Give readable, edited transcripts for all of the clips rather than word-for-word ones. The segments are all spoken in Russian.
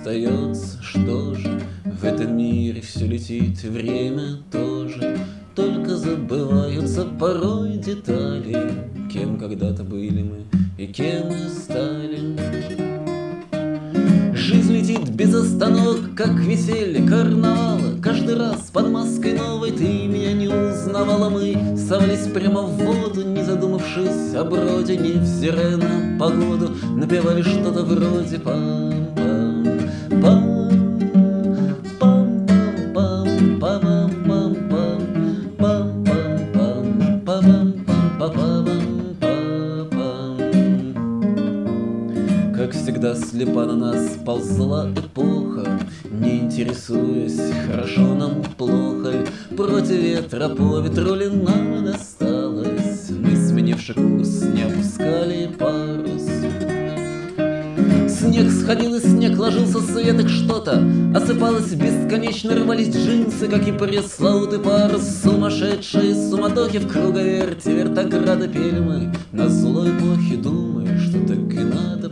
остается, что же? В этом мире все летит, и время тоже. Только забываются порой детали, кем когда-то были мы и кем мы стали. Жизнь летит без остановок, как веселье карнавала. Каждый раз под маской новой ты меня не узнавала. Мы совались прямо в воду, не задумавшись о броде, невзирая на погоду. Напевали что-то вроде пам-пам, пам-пам-пам, пам-пам-пам, пам-пам-пам, пам-пам-пам. Как всегда слепа на нас ползла эпоха, не интересуясь, хорошо нам, плохо ли. Против ветра по ветру ли нам досталось. Мы, сменивши курс, не опускали парус. Снег сходил и снег ложился светок что-то, осыпалось бесконечно, рвались джинсы, как и пресловутый парус. Сумасшедшие суматохи в круговерте вертограда пели мы на злой эпохе, думая, что так и надо.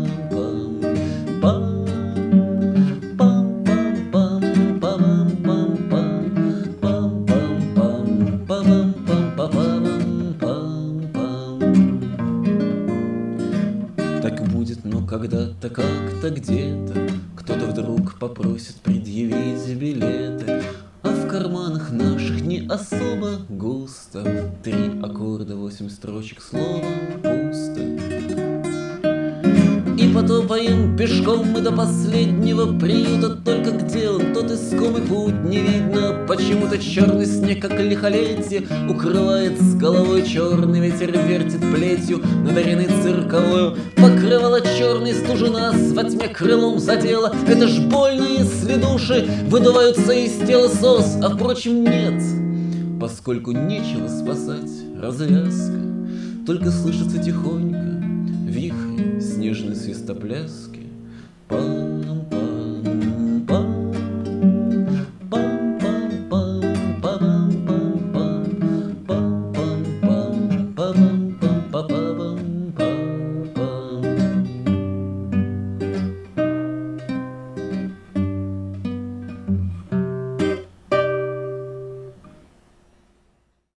Так будет, но когда-то, как-то, где-то кто-то вдруг попросит предъявить билеты, а в карманах наших не особо густо. 3 аккорда, 8 строчек, словом пусто. И потопаем пешком мы до последнего приюта. Только где он, тот искомый путь, не видно. Почему-то черный снег, как лихолетие, укрывает с головой. Черный ветер вертит плетью над ареной цирковою. Покрывало черной стужи нас во тьме крылом задела. Это ж больно, если души выдуваются из тела сос. А впрочем нет, поскольку нечего спасать, развязка. Только слышится тихонько вихри снежной свистопляски.